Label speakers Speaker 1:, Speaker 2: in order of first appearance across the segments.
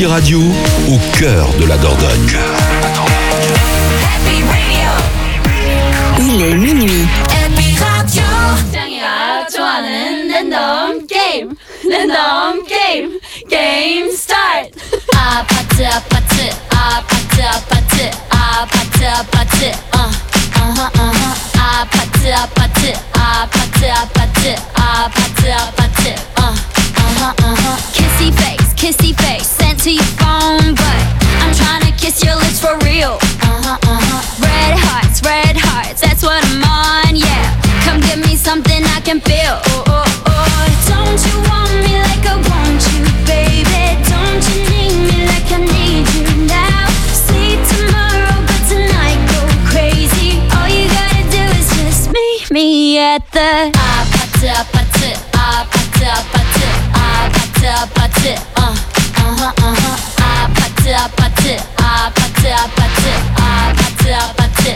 Speaker 1: Happy Radio, au cœur de la Dordogne.
Speaker 2: Il est minuit.
Speaker 3: Happy Radio. 짱이가 좋아하는 랜덤 게임. 랜덤 게임. 게임 스타트. 아파트 아파트 아파트 아파트 아파트 아파트 아파트 아파트 아파트 아파트 아파트 아파트 kissy face sent to your phone, but I'm trying to kiss your lips for real. Red hearts, that's what I'm on, yeah. Come give me something I can feel. Don't you want me like I want you, baby? Don't you need me like I need you now? Sleep tomorrow, but tonight go crazy. All you gotta do is just meet me at the 아파트 아파트 아파트 아파트 아파트 아파트 아파트 아파트 아파트 아파트 아파트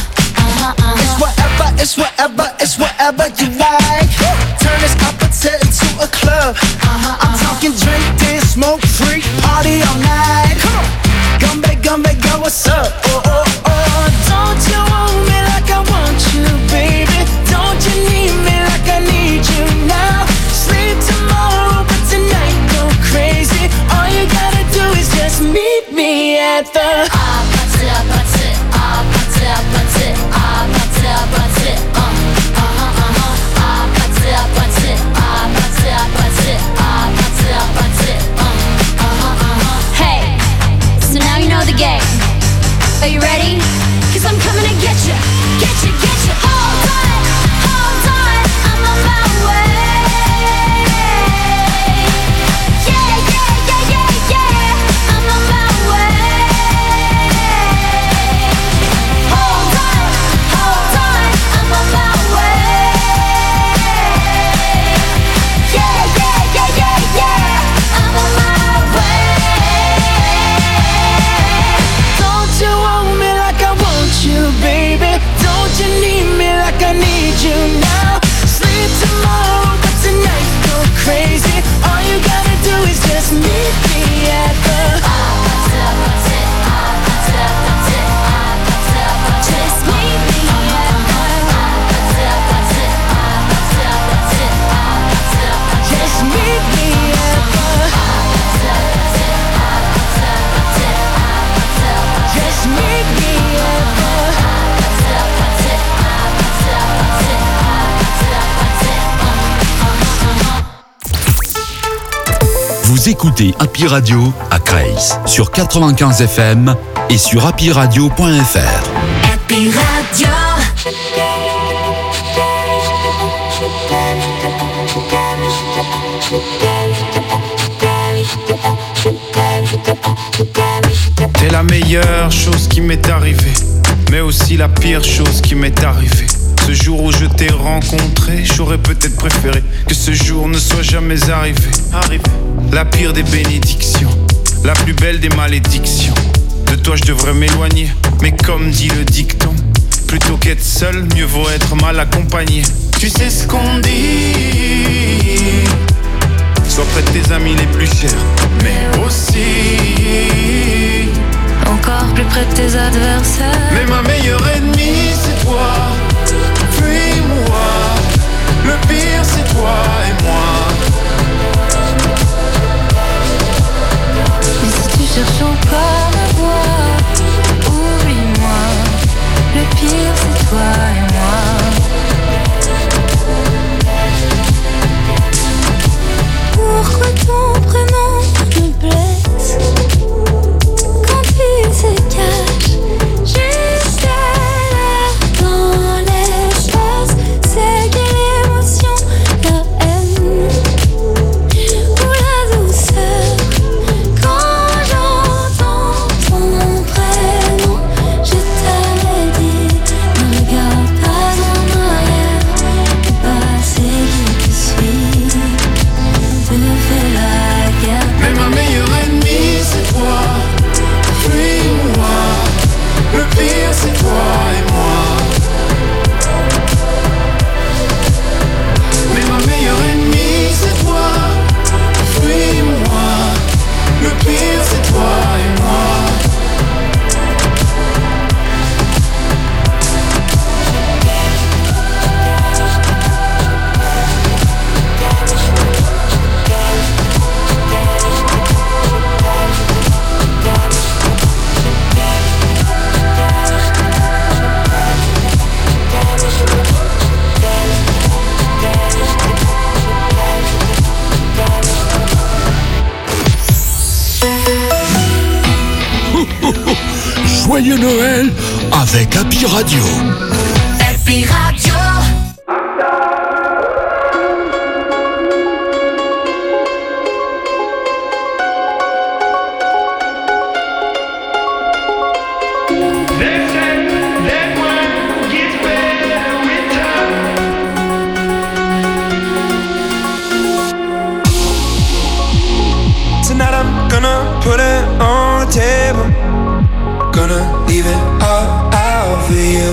Speaker 4: It's whatever you like. Turn this opposite into a club. I'm talking drink, dance, smoke, freak, party all night. Come on, come back, girl, what's up? Don't you want me like I want you, baby? Don't you need me like I need you now? Sleep tomorrow, but tonight go crazy. All you gotta do is just meet me at the
Speaker 3: 아파트 아파트 아파트 아파트 아파트 아파트 아파트 아파트 아파트 아파트 아파트 Hey, so now you know the game. Are you ready? 'Cause I'm coming to get you, get you, get you. Hold on, I'm on my way. Yeah, I'm on my way. Hold on, I'm on my way. Yeah, I'm on my way.
Speaker 4: Don't you want me like I want you, baby? Don't you need me like I need you now? Sleep tomorrow, but tonight go crazy. All you gotta do is just meet me at the
Speaker 3: 아파트 아파트 아파트 아파트 아파트 아파트 Just meet me at the 아파트 아파트 아파트 아파트 아파트 아파트
Speaker 4: just meet me at the
Speaker 3: 아파트 아파트 아파트 아파트 아파트 아파트
Speaker 4: just meet me at the
Speaker 3: 아파트 아파트 아파트 아파트
Speaker 1: Vous écoutez Happy Radio à Creil sur 95 FM et sur happyradio.fr.
Speaker 3: Happy Radio.
Speaker 5: T'es la meilleure chose qui m'est arrivée, mais aussi la pire chose qui m'est arrivée. Ce jour où je t'ai rencontré, j'aurais peut-être préféré que ce jour ne soit jamais arrivé. La pire des bénédictions, la plus belle des malédictions. De toi je devrais m'éloigner, mais comme dit le dicton, plutôt qu'être seul, mieux vaut être mal accompagné. Tu sais ce qu'on dit, sois près de tes amis les plus chers, mais aussi
Speaker 3: Encore plus près de tes adversaires.
Speaker 5: mais ma meilleure ennemie c'est toi, puis moi. Le pire c'est toi et moi.
Speaker 3: Et si tu cherches encore ma voix, oublie-moi. Le pire c'est toi et moi. Pourquoi ton prénom me blesse quand il se cache juste là dans l'espace? C'est quelle émotion, la haine?
Speaker 1: Joyeux Noël avec Happy Radio.
Speaker 2: Happy Radio.
Speaker 6: Tonight I'm gonna put it on the table. Gonna leave it all out for you.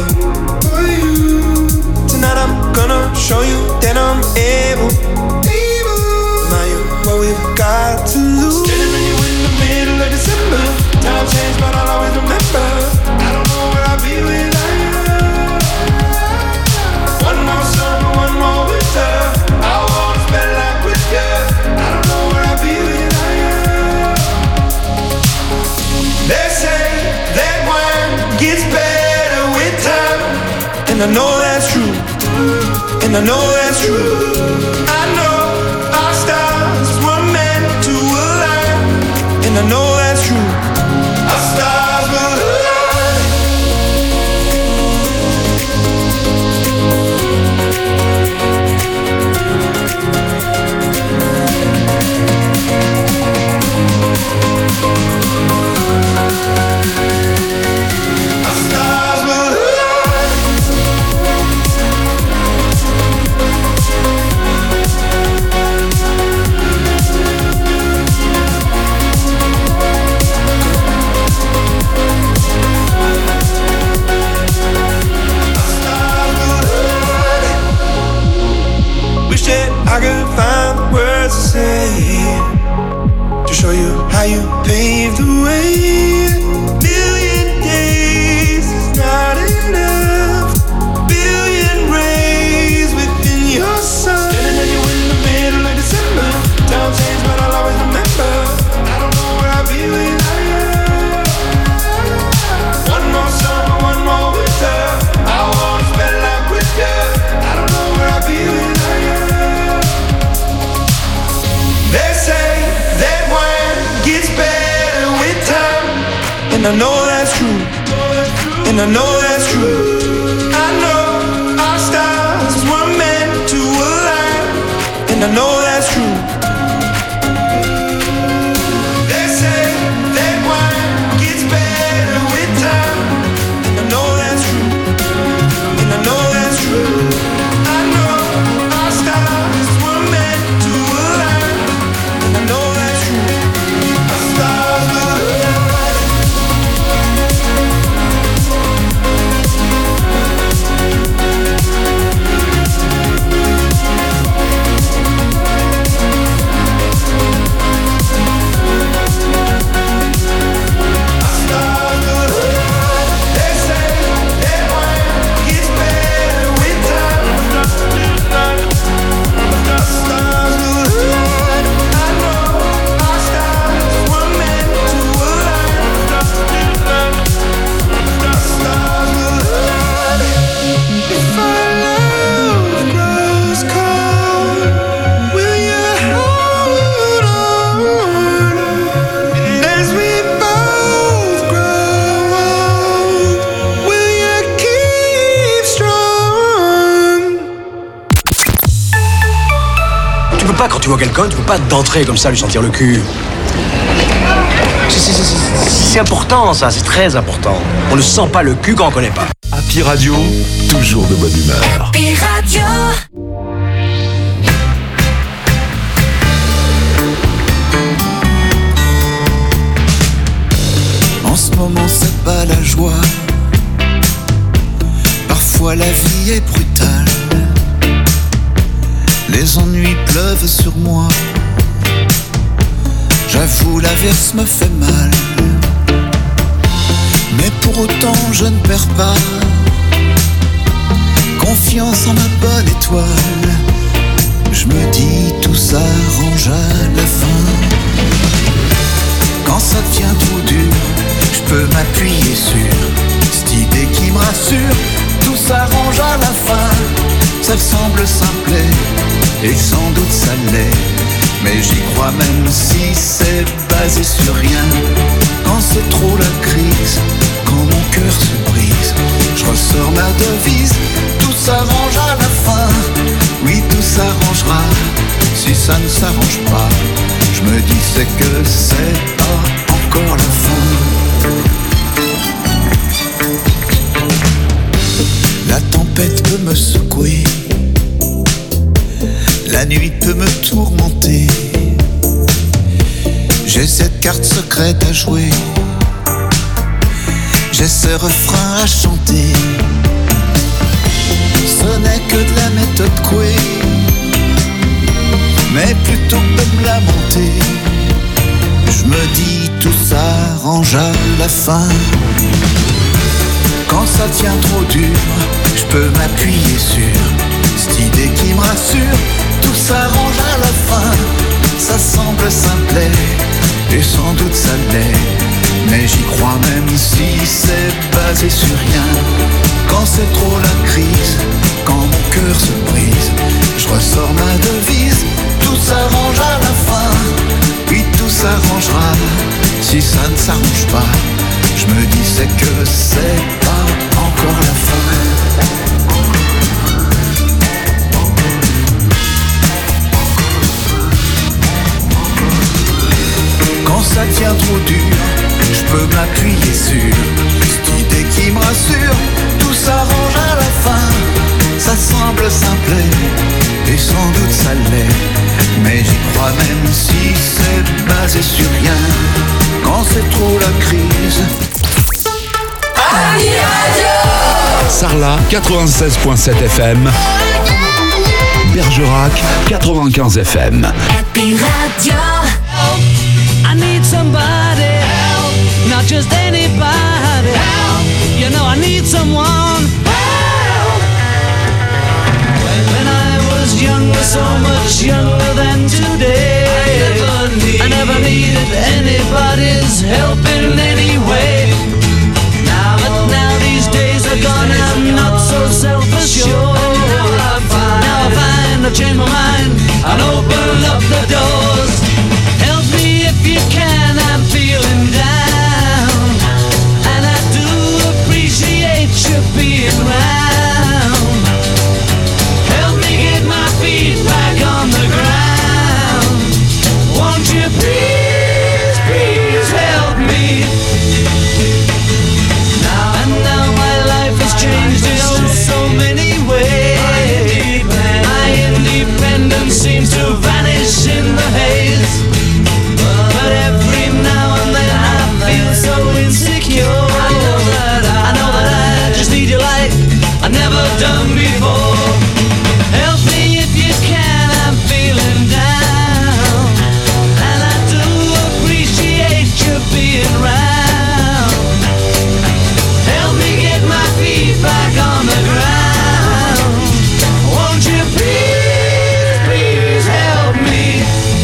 Speaker 6: Tonight I'm gonna show you that I'm able. Now you what we've got to lose. Standing with you in the middle of December. Time changed, but I'll always remember. I don't know where I'll be without you. One more summer, one more winter. I wanna spend life with you. I don't know where I'll be without you. They say that wine gets better with time, and I know that's true, and I know that's true. I know our stars were meant to align, and I know that's true. Our stars will align. I could find the words to say to show you how you paved the way. Billion days is not enough. Billion rays within your sun. Standing at you in the middle of December. Time changed, but I'll always remember. I don't know where I'll be without you. One more summer, one more winter. I wanna spend life with you. I don't know where I'll be without you. They say that wine gets better with time, and I know that's true, and I know that's true. I know our stars were meant to align, and I know that's true. They say that wine gets better with time, and I know that's true, and I know that's true. I know our stars were meant to align. I know that's true. Our stars will align.
Speaker 7: Quand tu vois quelqu'un, tu peux pas d'entrer comme ça lui sentir le cul. C'est important ça, c'est très important. On ne sent pas le cul quand on connaît pas.
Speaker 1: Happy Radio, toujours de bonne humeur.
Speaker 2: Happy Radio.
Speaker 8: En ce moment c'est pas la joie. Parfois la vie est brutale. Les ennuis pleuvent sur moi. J'avoue, l'averse me fait mal. Mais pour autant, je ne perds pas confiance en ma bonne étoile. Je me dis, tout s'arrange à la fin. Quand ça devient trop dur, je peux m'appuyer sur cette idée qui me rassure. Tout s'arrange à la fin. Ça semble simple et sans doute ça l'est, mais j'y crois crois même si c'est basé sur rien. Quand c'est trop la crise, quand mon cœur se brise, je ressors ma devise, tout s'arrange à la fin. Oui, tout s'arrangera, si ça ne s'arrange pas, je me dis c'est que c'est pas encore la fin. La tempête peut me secouer, la nuit peut me tourmenter. J'ai cette carte secrète à jouer, j'ai ce refrain à chanter. Ce n'est que de la méthode Coué, mais plutôt que de me lamenter, je me dis tout s'arrange à la fin. Quand ça tient trop dur, je peux m'appuyer sur cette idée qui me rassure. Tout s'arrange à la fin, ça semble simplet, et sans doute ça l'est, mais j'y crois même si c'est basé sur rien. Quand c'est trop la crise, quand mon cœur se brise, je ressors ma devise, tout s'arrange à la fin. Oui, tout s'arrangera, si ça ne s'arrange pas, je me dis c'est que c'est pas encore la fin. Quand ça tient trop dur, je peux m'appuyer sur cette idée qui me rassure. Tout s'arrange à la fin, ça semble simplet, et sans doute ça l'est, mais j'y crois même si c'est basé sur rien. Quand c'est trop la crise.
Speaker 1: Sarlat 96.7 FM, Bergerac 95 FM.
Speaker 2: Happy Radio.
Speaker 9: I need somebody help, not just anybody help. You know I need someone help. When I was younger, so much younger than today, I never needed anybody's help in any way. Now these days are gone, I'm not so self-assured. Now I find I've changed my mind and open up the doors. Help me if you can, I'm feeling down, and I do appreciate you being round. Help me get my feet back on the ground. Won't you please, please help me? Now my life has changed in so many ways. My independence seems to vanish in the haze. But every now and then I feel so insecure. I know that I just need you like I've never done before. Help me if you can, I'm feeling down, and I do appreciate you being round. Help me get my feet back on the ground. Won't you please, please help me?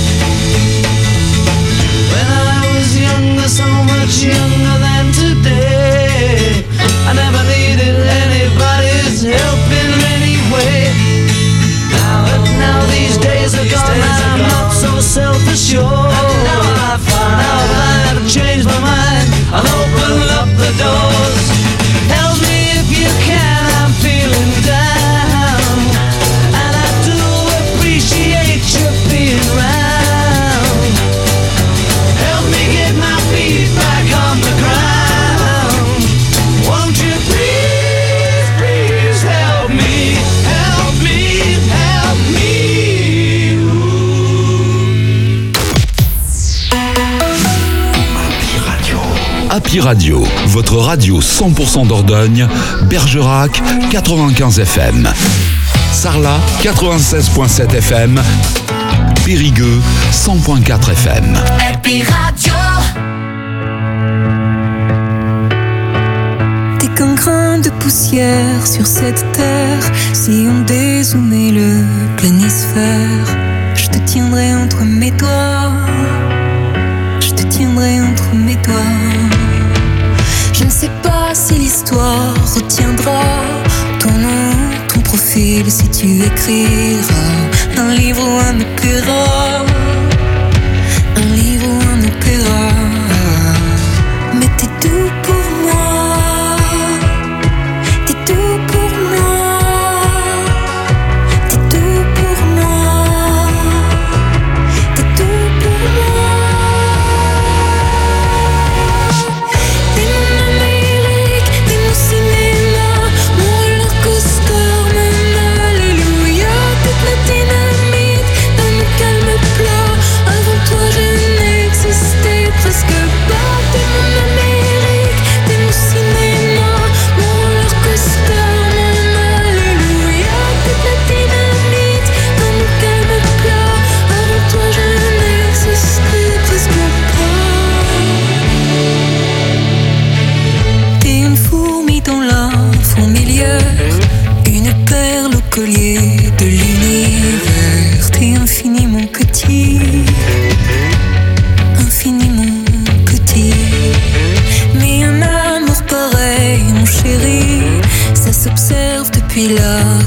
Speaker 9: When I was younger, so much younger than today, I never needed anybody's help in any way. Now these days are gone, I'm not so self-assured. Now I find I've changed my mind, I'll open up the doors. Help me if you can, I'm feeling down, and I do appreciate you being round. Help me get my feet back on the ground. Won't you please, please help me? Help me, help me.
Speaker 1: Happy Radio, votre radio 100% Dordogne, Bergerac 95 FM, Sarlat 96.7 FM, Périgueux 100.4 FM.
Speaker 2: Happy Radio.
Speaker 10: T'es qu'un grain de poussière sur cette terre. Si on dézoomait le planisphère, je te tiendrai entre mes doigts. Je te tiendrai entre mes doigts. Je ne sais pas si l'histoire retiendra ton nom, ton profil, si tu écriras un livre ou un opéra.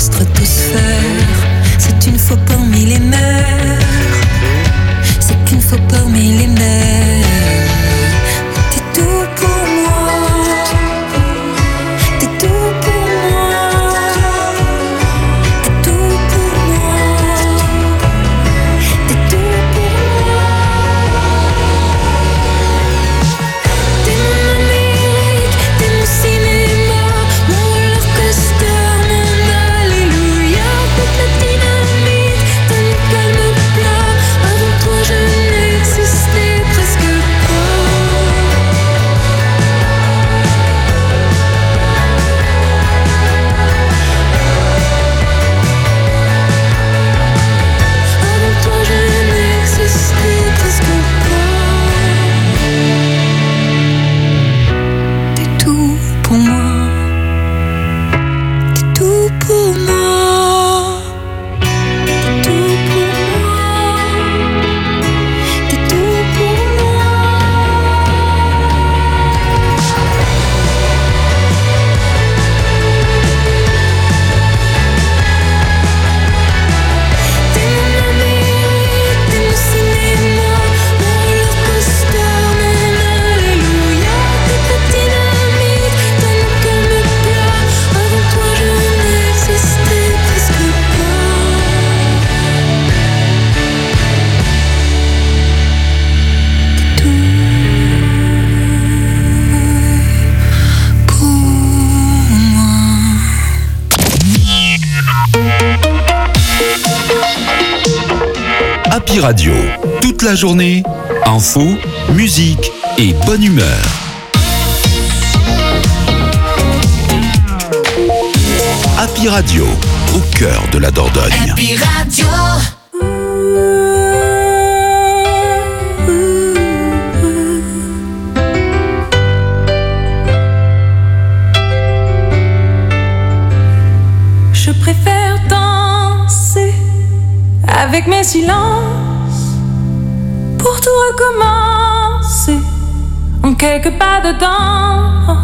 Speaker 10: stratosphère. C'est une fois parmi les mers. C'est qu'une fois parmi les mers. T'es tout pour moi. T'es tout pour moi. T'es tout pour moi. T'es tout pour moi. T'es mon Amérique, t'es mon cinéma, mon roller coaster, mon alléluia. Toute la dynamite d'un calme plat. Avant toi je n'existais presque pas. Avant toi je n'existais presque pas. T'es tout pour moi. T'es tout pour moi. T'es tout pour moi. T'es tout pour moi. T'es mon Amérique, t'es mon cinéma, mon roller coaster, mon alléluia. T'es la dynamite d'un calme plat. Avant toi je n'existais presque pas. T'es tout pour moi.
Speaker 1: Happy Radio, toute la journée, info, musique et bonne humeur. Happy Radio, au cœur de la Dordogne.
Speaker 2: Happy Radio.
Speaker 10: Je préfère danser avec mes silences pour tout recommencer en quelques pas dedans.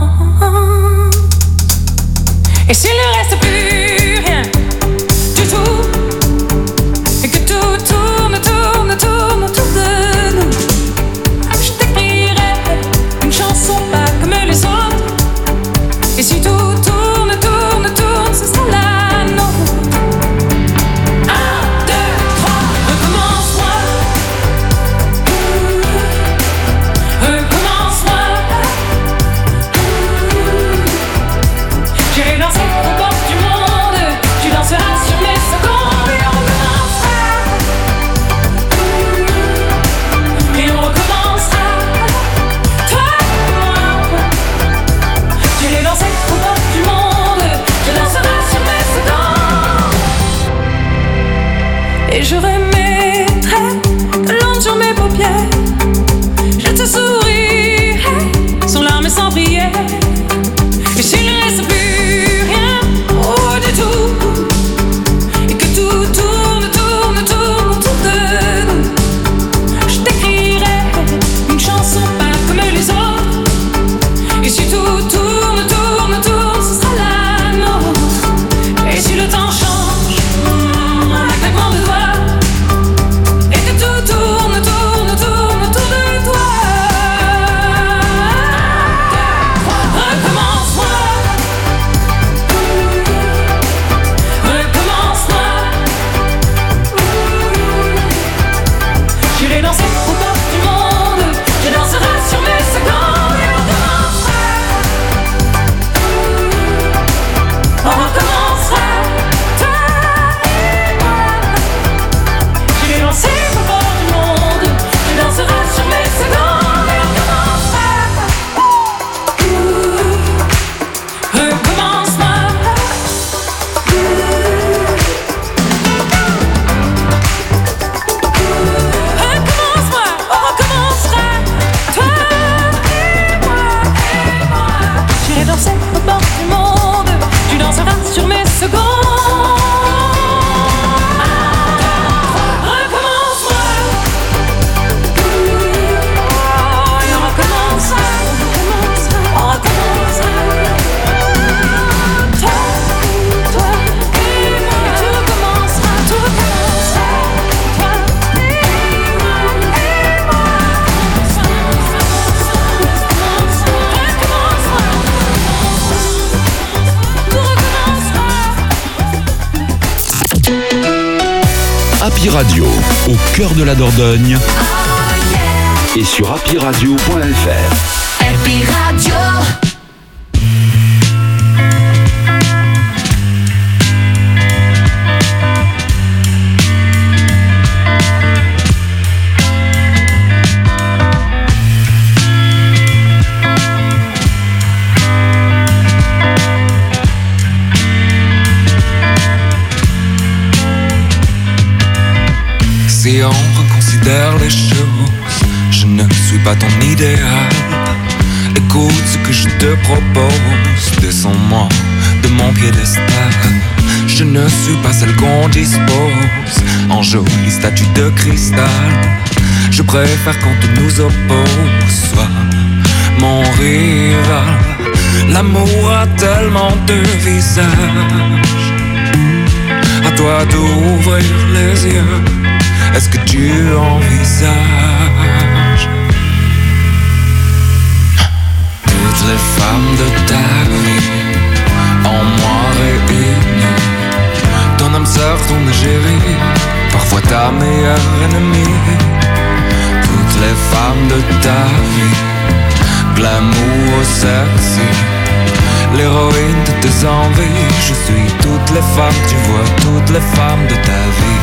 Speaker 10: Et s'il ne reste plus rien du tout, et que tout tourne, tourne, tourne autour de nous, je t'écrirai une chanson pas comme les autres. Et si tout tourne, tourne, tourne, ce sera la nôtre. 1, 2, 3, recommence-moi. Recommence-moi. J'irai danser au bord du monde. Tu danseras sur mes secondes. Et on recommencera. Et on recommencera. Toi et moi. J'irai danser au bord du monde. Tu danseras sur mes secondes. Et je remettrai de l'ombre sur mes paupières. Je te sourirai sans larmes et sans prière. Et s'il ne reste plus rien, oh du tout, et que tout tourne, tourne, tourne autour de nous, je t'écrirai une chanson pas comme les autres. Et si tout tourne, tourne, tourne, ce sera la nôtre. Et si le temps change, en un claquement de doigts, et que tout tourne, tourne, tourne
Speaker 1: Radio, au cœur de la Dordogne. Et sur happyradio.fr.
Speaker 2: Happy Radio.
Speaker 11: Si on reconsidère les choses, je ne suis pas ton idéal. Écoute ce que je te propose, descends-moi de mon piédestal. Je ne suis pas celle qu'on dispose en jolie statue de cristal. Je préfère quand on nous oppose, sois mon rival. L'amour a tellement de visages, à toi d'ouvrir les yeux. Est-ce que tu envisages toutes les femmes de ta vie en moi réunies? Ton âme sœur, ton égérie, parfois ta meilleure ennemie. Toutes les femmes de ta vie, glamour sexy, l'héroïne de tes envies. Je suis toutes les femmes, tu vois, toutes les femmes de ta vie.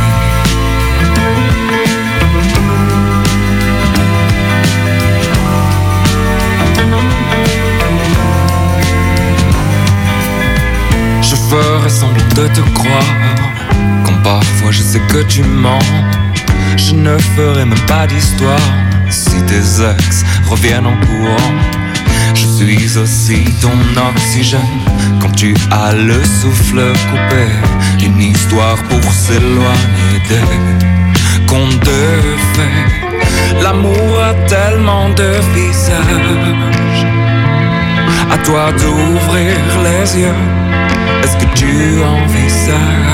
Speaker 11: Je ferai semblant de te croire, quand parfois je sais que tu mens. Je ne ferai même pas d'histoire si tes ex reviennent en courant. Je suis aussi ton oxygène quand tu as le souffle coupé. Une histoire pour s'éloigner des contes de fées. L'amour a tellement de visages, à toi d'ouvrir les yeux. Est-ce que tu envisages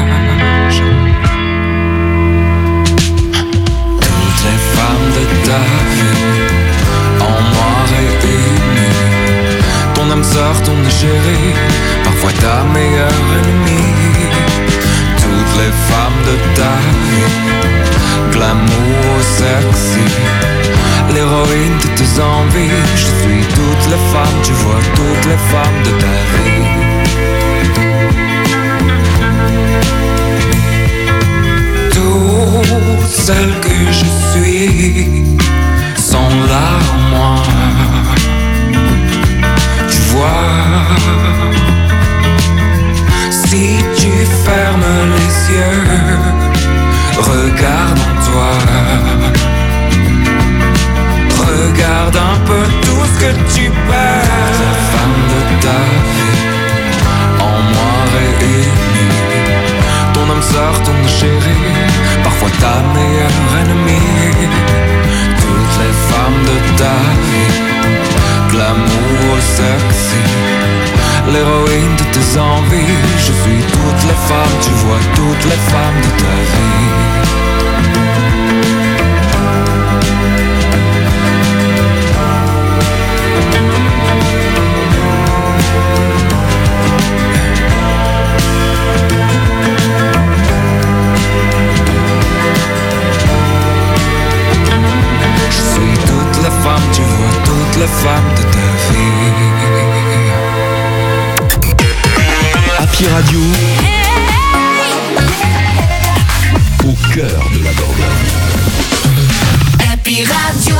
Speaker 11: toutes les femmes de ta vie en moi réunies? Ton âme sœur, ton égérie, parfois ta meilleure ennemie. Toutes les femmes de ta vie, glamour sexy, l'héroïne de tes envies. Je suis toutes les femmes, tu vois, toutes les femmes de ta vie. Toutes celles que je suis sont là en moi. Tu vois, si tu fermes les yeux, regarde en toi. Regarde un peu tout ce que tu perds. La femme de ta vie en moi réunie. Ton âme sœur, ton chéri, parfois ta meilleure ennemie. Toutes les femmes de ta vie, glamour sexy, l'héroïne de tes envies. Je suis toutes les femmes, tu vois, toutes les femmes de ta vie. Tu vois toutes les femmes de ta vie.
Speaker 1: Happy Radio, au cœur de la Dordogne.
Speaker 2: Happy Radio.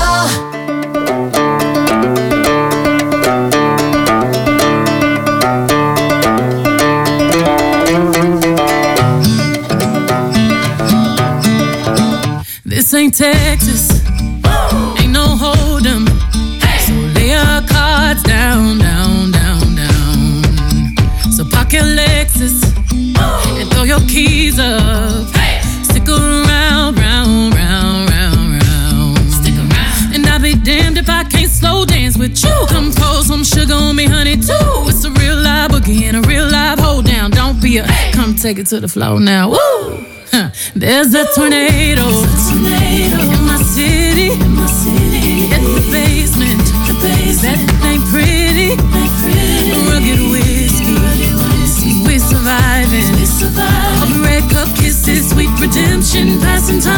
Speaker 12: This ain't Texas. No hold 'em, hey. So lay your cards down, down, down, down. So park your Lexus and throw your keys up. Hey. Stick around, round, round, round, round. Stick around. And I'll be damned if I can't slow dance with you. Come pour some sugar on me, honey, too. It's a real live boogie and a real live hold down. Don't be a come take it to the floor now. Woo! Huh. There's a tornado in my city. In the basement, that ain't pretty. Rugged whiskey, we surviving. Red cup kisses, sweet redemption, passing time.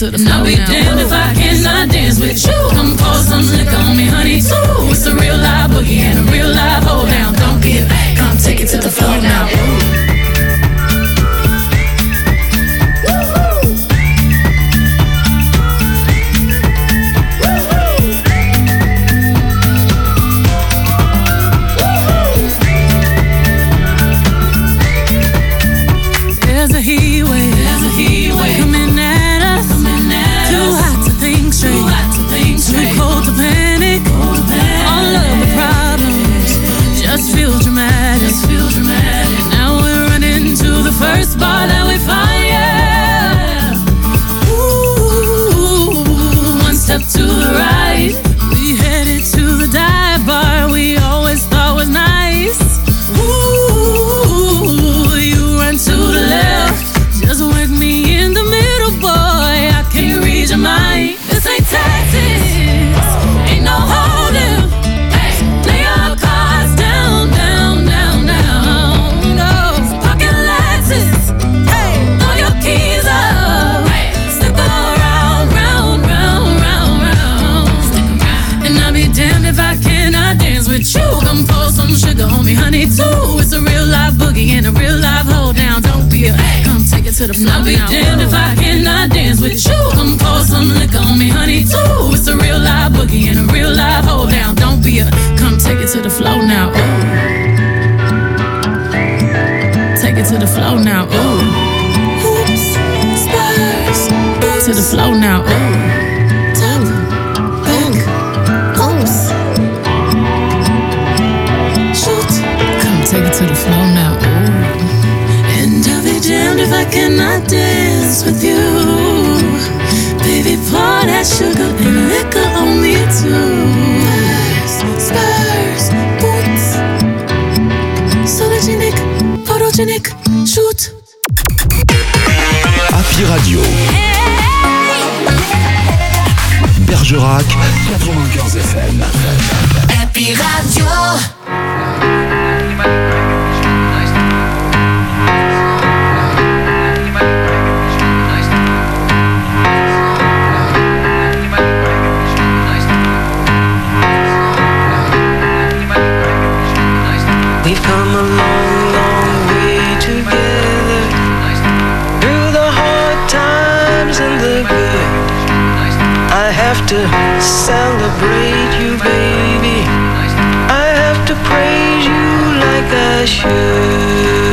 Speaker 12: to the floor. I'll be damned if I cannot dance with you. Come pour some liquor on me, honey, too. It's a real live boogie and a real live hold down. Don't be a come take it to the floor now. There's a heat wave coming at us. Too hot to think straight, too cold to panic. All of the problems just feel dramatic. Now we're running to the first bar that we find, yeah. Ooh, one step to the right, we headed to the dive bar we always thought was nice. Ooh, you run to the left, just whack me in the middle, boy. I can't read your mind. This ain't Texas, ain't no holding. Lay your cards down, down, down, down. No, pocket Lexus, throw your keys up. Stick around, round, round, round, round. And I'll be damned if I cannot dance with you. Come pour some sugar on me, honey, too. It's a real live boogie and a real live hold down. Don't be a come take it to the floor. I'll be damned if I cannot dance with you. Come pour some liquor on me, honey, too. It's a real live boogie and a real live hold down. Don't be a come take it to the floor now. Ooh. Take it to the floor now. Ooh. Oops, spurs. To the floor now. Ooh. Top, back, oops. Shoot. Come take it to the floor now. Ooh. And I'll be damned if I cannot dance with you. Baby, pour that sugar and liquor on me too. Spurs, boots. Sologenic, photogenic, shoot.
Speaker 1: Happy Radio. Bergerac, 95 FM.
Speaker 2: Happy Radio.
Speaker 9: We've come a long, long way together, through the hard times and the good. I have to celebrate you, baby. I have to praise you like I should.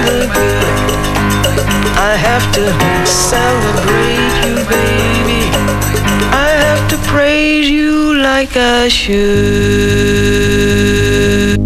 Speaker 9: the good. I have to celebrate you, baby. I have to praise you like I should.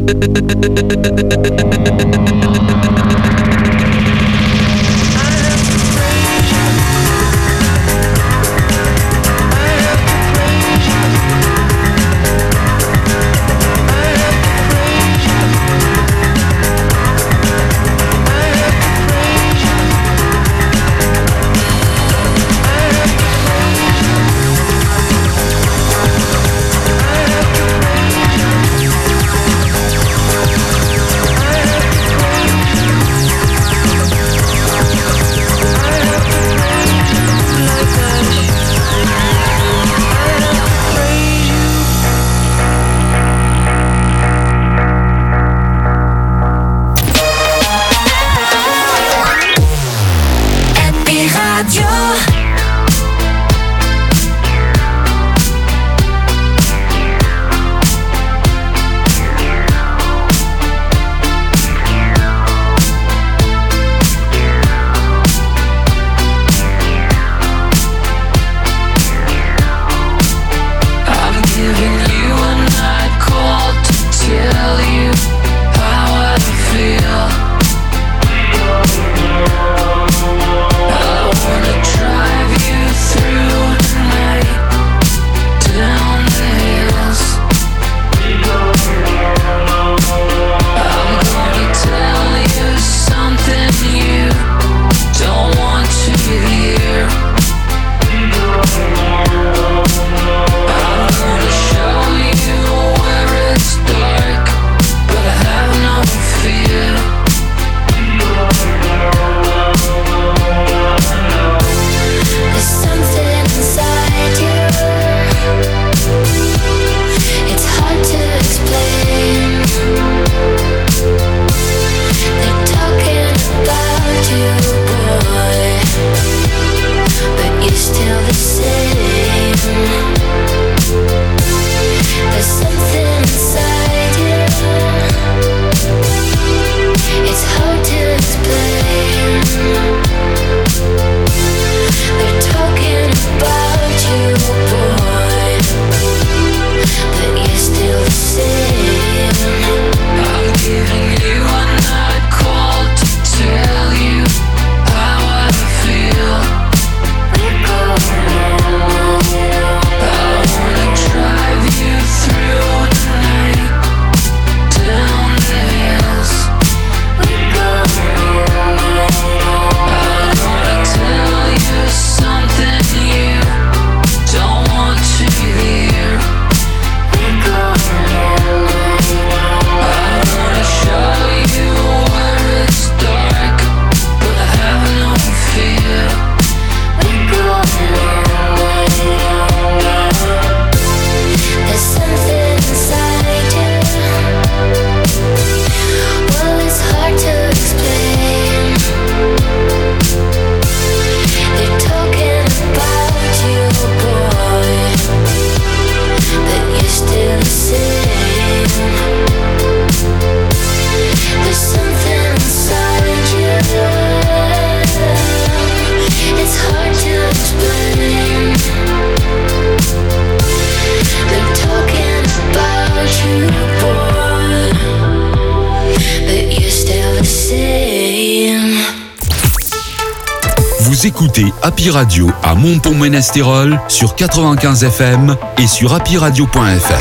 Speaker 1: Vous écoutez Happy Radio à Montpont-Ménestérol sur 95 FM et sur happyradio.fr.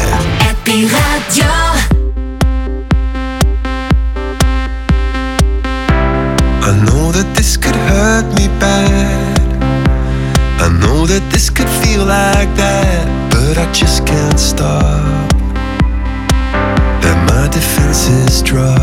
Speaker 2: Happy Radio.
Speaker 6: I know that this could hurt me bad. I know that this could feel like that, but I just can't stop. That my defenses drop.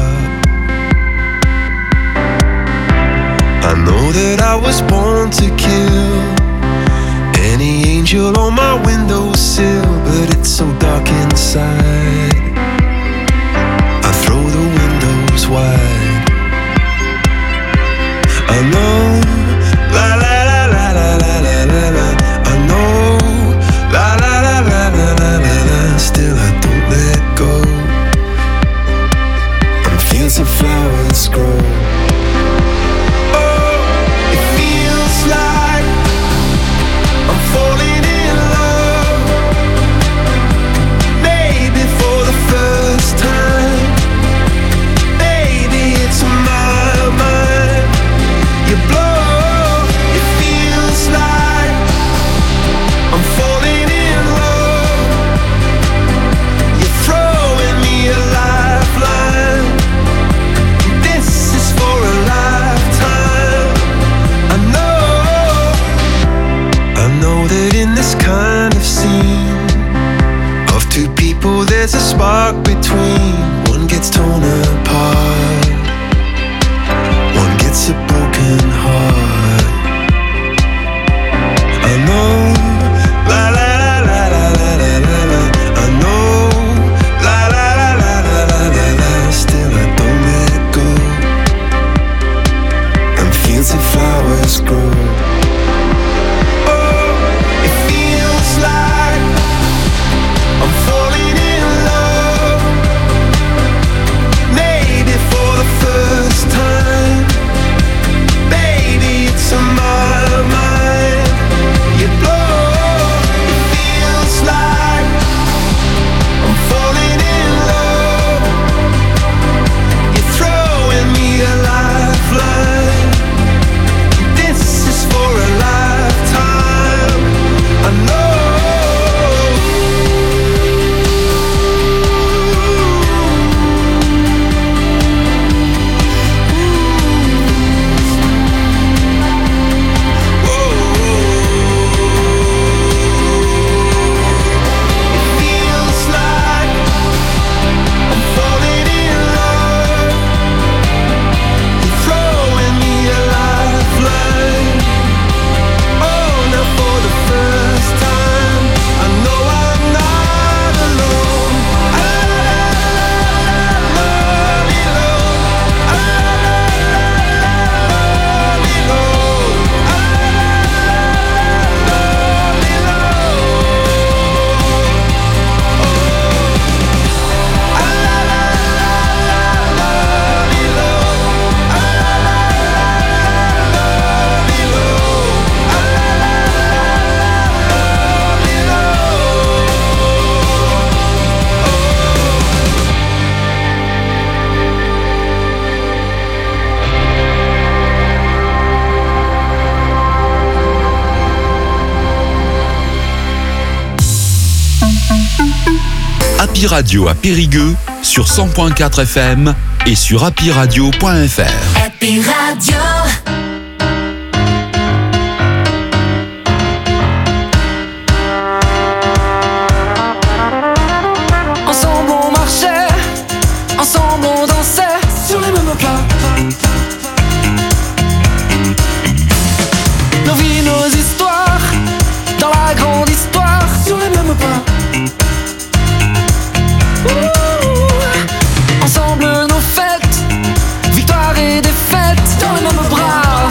Speaker 6: I know that I was born to kill any angel on my windowsill, but it's so dark inside. I throw the windows wide. I know, la la la la la la la la la. I know, la la la la la la la la. Still I don't let go. And fields of flowers grow.
Speaker 1: Happy Radio à Périgueux sur 100.4 FM et sur happyradio.fr.
Speaker 2: Happy Radio.
Speaker 9: Ensemble on marchait, ensemble on dansait sur les mêmes pas. Nos vies, nos histoires, dans la grande histoire, sur les mêmes pas. Ensemble nos fêtes, victoires et défaites, dans les mêmes bras.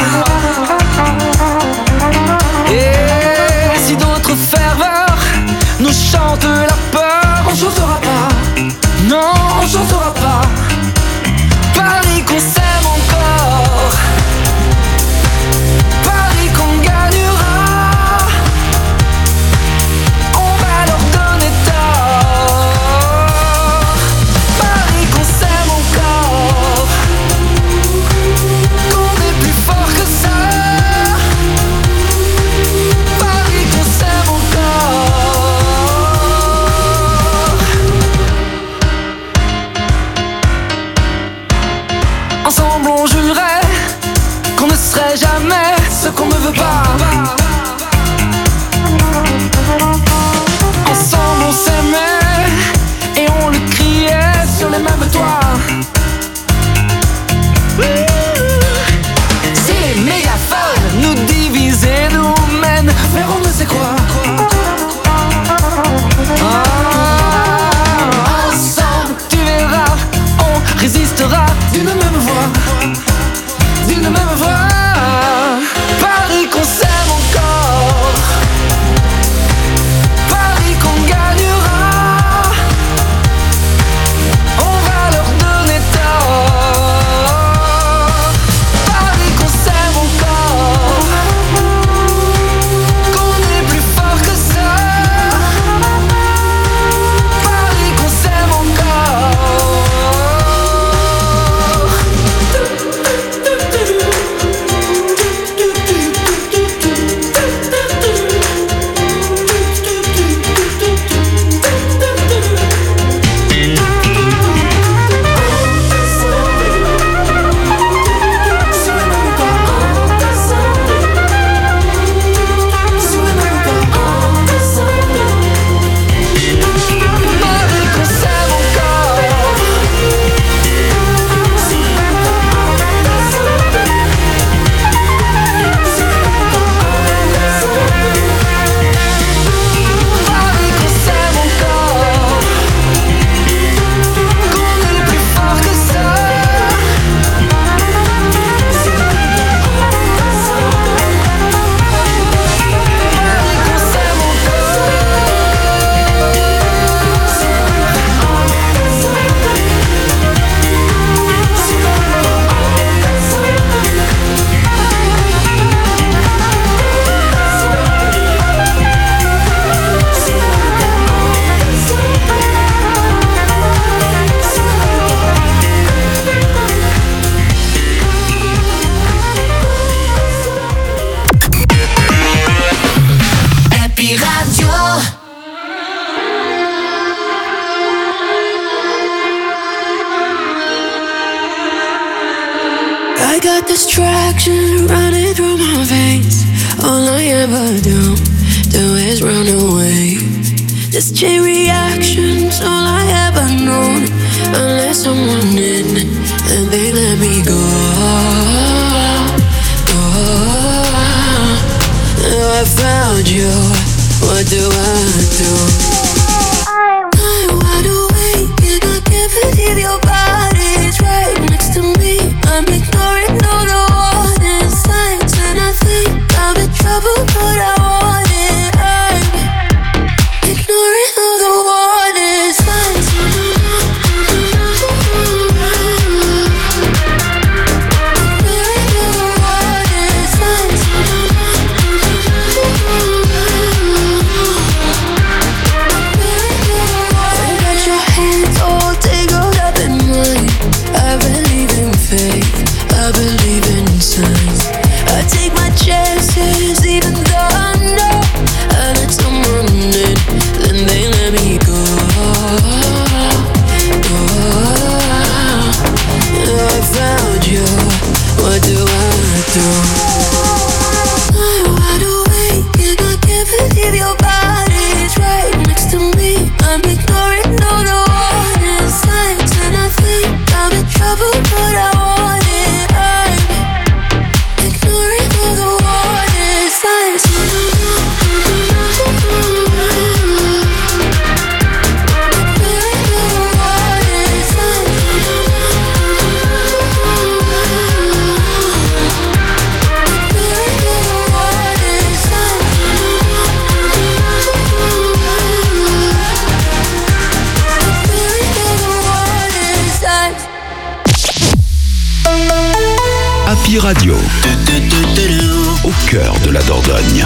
Speaker 9: Et si d'autres ferveurs nous chantent la peur, on chantera pas. Non, on chantera pas. Paris qu'on s'aime encore. Paris qu'on gagnera. On va leur donner tort. Paris qu'on s'aime encore. Qu'on est plus fort que ça. Paris qu'on s'aime encore. Ensemble on jurait qu'on ne serait jamais ce qu'on ne veut pas. Ensemble on s'aimait et on le criait sur les mêmes toits. Si les mégaphones nous divisent et nous mènent vers on ne sait quoi. Ensemble tu verras, on résistera d'une même voix. D'une même voix. Paris qu'on s'aime encore. Paris qu'on gagnera. On va leur donner tort. Paris qu'on s'aime encore. Qu'on est plus fort que ça. Paris qu'on s'aime encore. Happy Radio.
Speaker 13: I got distraction running through my veins. All I ever do is run away. This chain reaction's all I ever known. Unless someone in and they let me go. Now I found you. What do I do? I'm wide awake and I can't believe your body's right next to me. I'm ignoring all the warning signs and I think I'm in trouble, but I want it. I'm ignoring all the warning signs. Even though I know I let someone in, then they let me go.
Speaker 1: Happy Radio, au cœur de la Dordogne.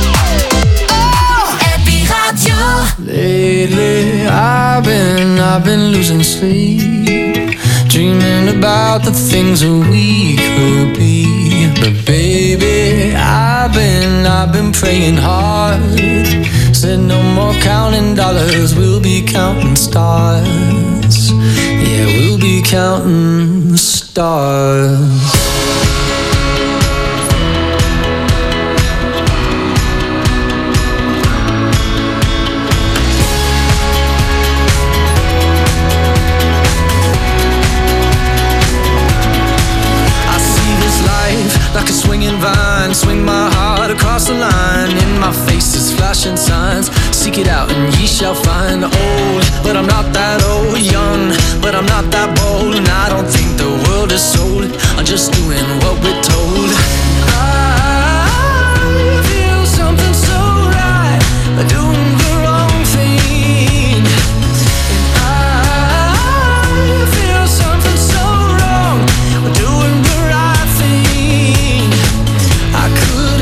Speaker 2: Happy Radio.
Speaker 9: Lately, I've been losing sleep, dreaming about the things that we could be. But baby, I've been praying hard. Said no more counting dollars, we'll be counting stars. Yeah, we'll be counting stars. Like a swinging vine, swing my heart across the line. In my face is flashing signs. Seek it out and ye shall find. Old, but I'm not that old. Young, but I'm not that bold. And I don't think the world is sold. I'm just doing what we're told. I feel something so right, but doing the wrong thing. And I feel something so wrong, but doing the right thing. I could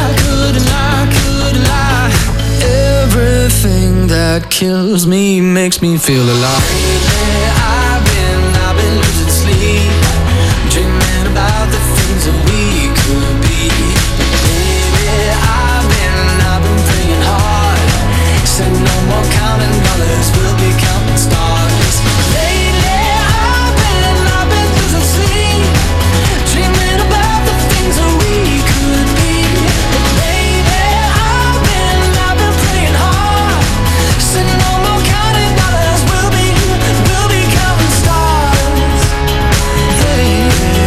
Speaker 9: lie. Everything that kills me makes me feel alive. Lately, I've been losing sleep, dreaming about the things that we could be. Baby, I've been praying hard. Said no more counting dollars, we'll be counting stars. Lately, I've been losing sleep, dreaming about the things that we could be. Baby, I've been praying hard. Said no more counting dollars, we'll be counting stars. Hey.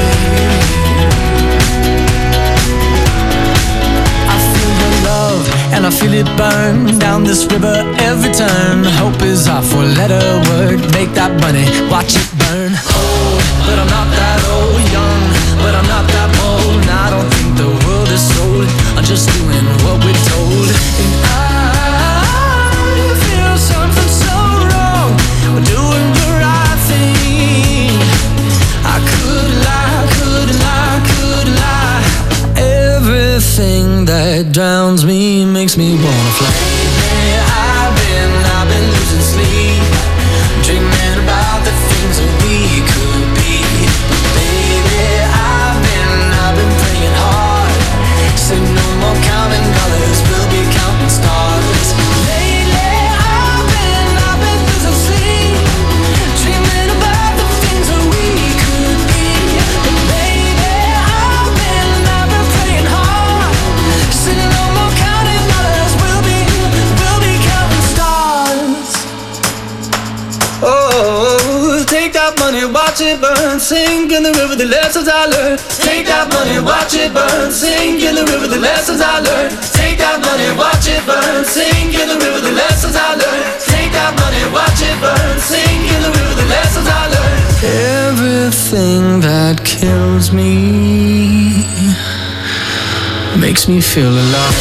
Speaker 9: I feel the love and I feel it burn down this river every turn. Hope is our four-letter word. Make that money, watch it burn. Old, but I'm not that old. Young, but I'm not that bold. And I don't think the world is sold. I'm just doing what we're told. And I feel something so wrong. We're doing the right thing. I could lie. Everything that drowns me makes me wanna fly. Lately, I've been losing sleep, dreaming about the things that we could be. Baby, I've been praying hard. Say no more counting dollars, we'll be counting stars. Lately, I've been losing sleep, dreaming about the things that we could be. Baby, I've been praying hard. Say no more counting dollars, we'll be counting stars. Oh, take that money, watch it burn, sink in the river, the lessons I learned. Take that money, watch it burn, sink in the river, the lessons I learned. Take that money, watch it burn, sink in the river, the lessons I learned. Take that money, watch it burn, sink in the river, the lessons I learned. Everything that kills me makes me feel alive.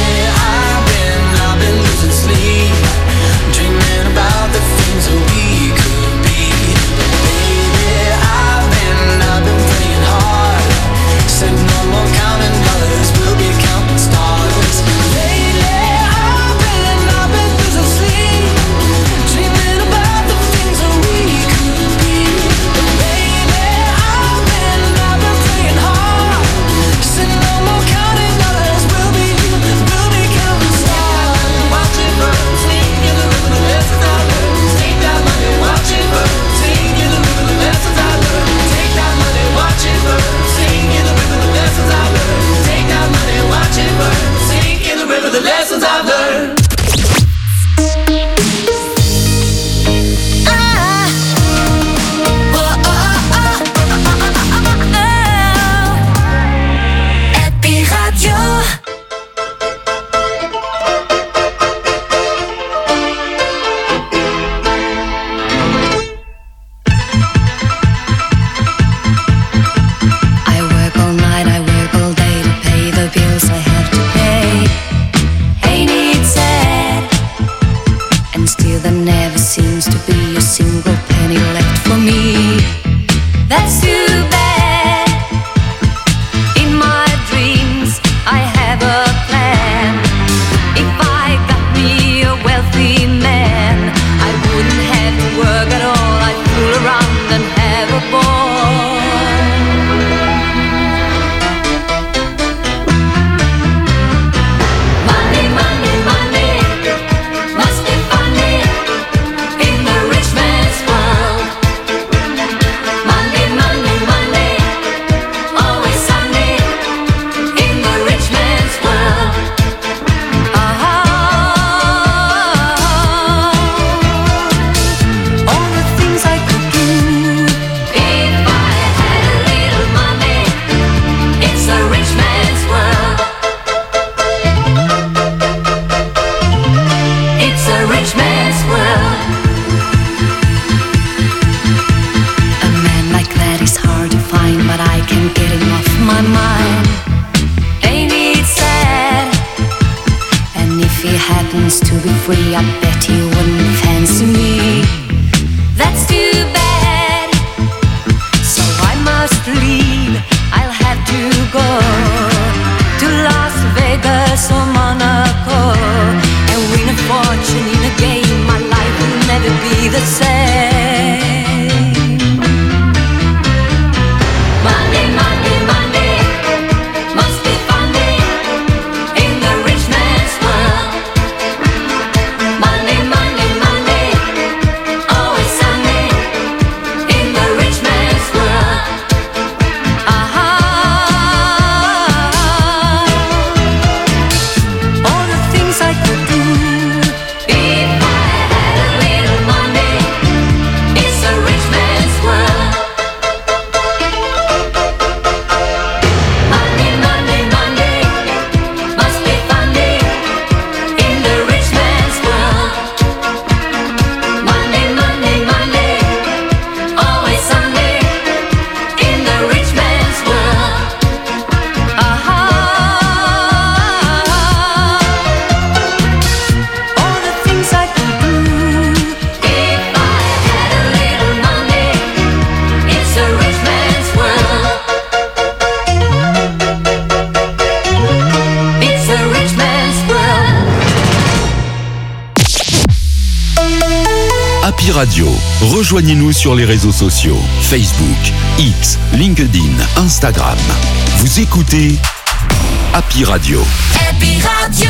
Speaker 9: I've been losing sleep, dreaming about the things that we could be. Baby, I've been praying hard. Said no more counting dollars, we'll be counting stars. Lately, I've been losing sleep, dreaming about the things that we could be. Baby, I've been praying hard. Said no more counting dollars, we'll be
Speaker 3: free, I bet he wouldn't fancy me. That's too bad, so I must leave. I'll have to go to Las Vegas or Monaco and win a fortune in a game. My life will never be the same. Monday, Monday, Monday, must be funny in the rich man's world. Monday, Monday, Monday, always Sunday in the rich man's world. All the things I could do if I had a little money. It's a rich man's world. Monday, Monday, Monday, must be funny in the rich man's world. Monday, Monday, Monday, always Sunday in the rich man's world. All the things I could do if I had a little money. It's a rich man's world. It's a rich man's world.
Speaker 1: Happy Radio. Rejoignez-nous sur les réseaux sociaux. Facebook, X, LinkedIn, Instagram. Vous écoutez Happy Radio.
Speaker 2: Happy Radio.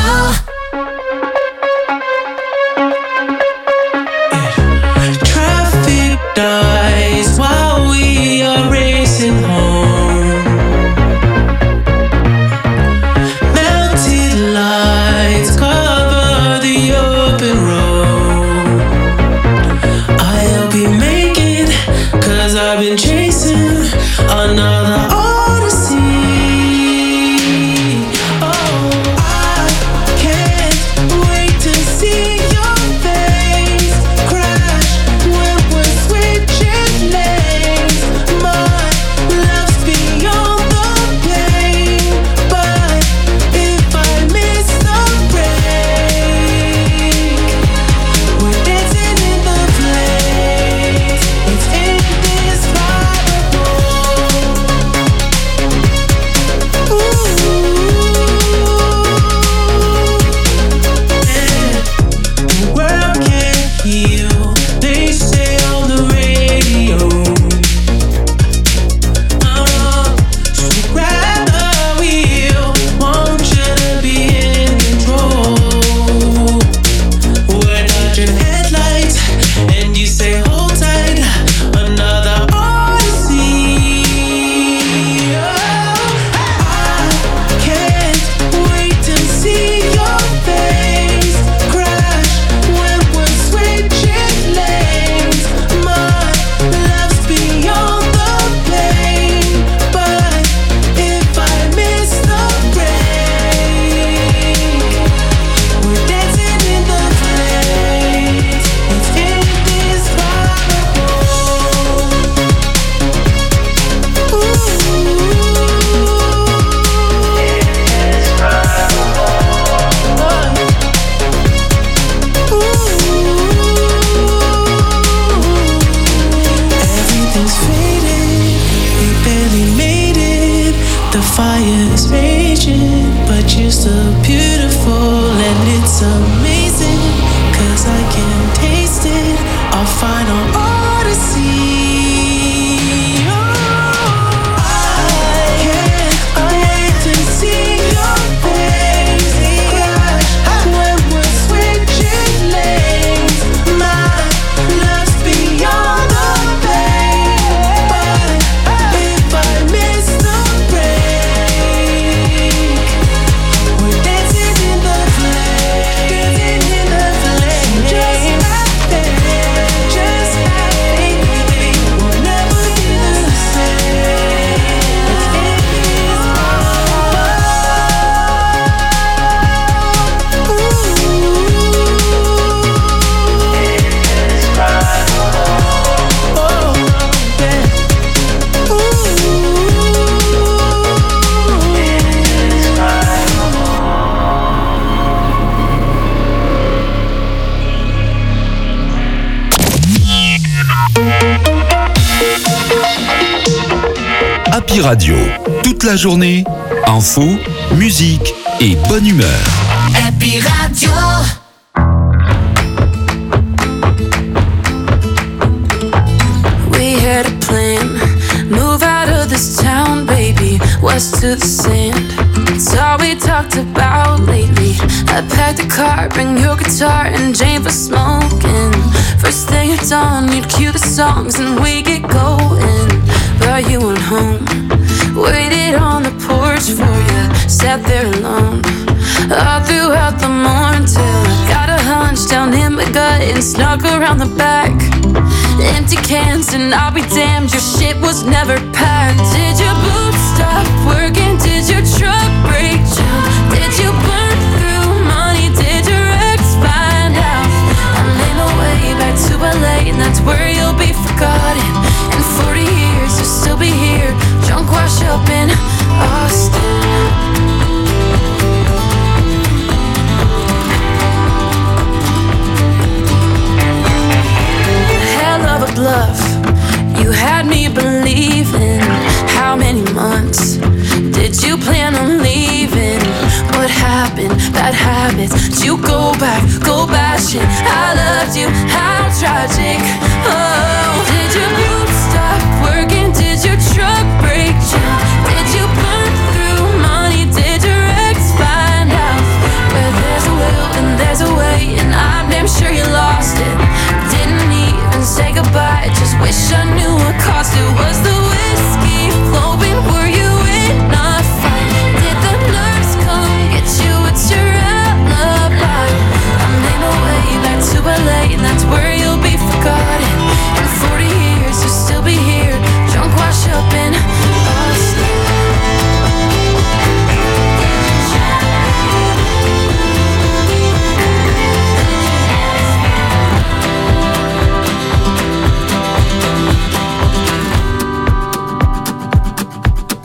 Speaker 9: Traffic dies while we are racing home. Melted lights cover the open road. I'll be making, 'cause I've been chasing another odyssey. Oh, I can't wait to see your face crash when we're switching lanes. My love's beyond the pain, but if I miss the break, we're dancing in the flames. It's indescribable. The world can't heal, they say on the radio. So grab the wheel, want you to be in control. We're dodging headlights, and you say hold tight, another odyssey. I can't wait to see your face crash when we're switching lanes. My love's beyond the pain, but if I miss the break, we're dancing in the flames. It's indescribable. Everything's faded, we barely made it. The fire's raging, but you're still beautiful, and it's amazing, 'cause I can taste it, our final odyssey. I can't wait to see your face crash when we're switching lanes. My love's beyond the pain, but if I miss the break, we're dancing in the flames.
Speaker 1: Happy Radio. Toute la journée, info, musique et bonne humeur.
Speaker 2: Happy Radio.
Speaker 13: We had a plan, move out of this town, baby, west to the sand. It's all we talked about lately. I packed the car, bring your guitar and Jane for smoking. First thing at dawn, you'd cue the songs and we get going. But you went home, waited on the porch for you, sat there alone all throughout the morning till I got a hunch down in my gut and snuck around the back. Empty cans and I'll be damned, your shit was never packed. Did your boots stop working? Did your truck break down? Did you burn through money? Did your ex find out? I made my way back to LA and that's where you'll be forgotten. In 40 years you'll still be here, drunk wash up in Austin. Of a bluff, you had me believing. How many months did you plan on leaving? What happened? Bad habits. Did you go back, go bashing? I loved you, how tragic. Oh, did you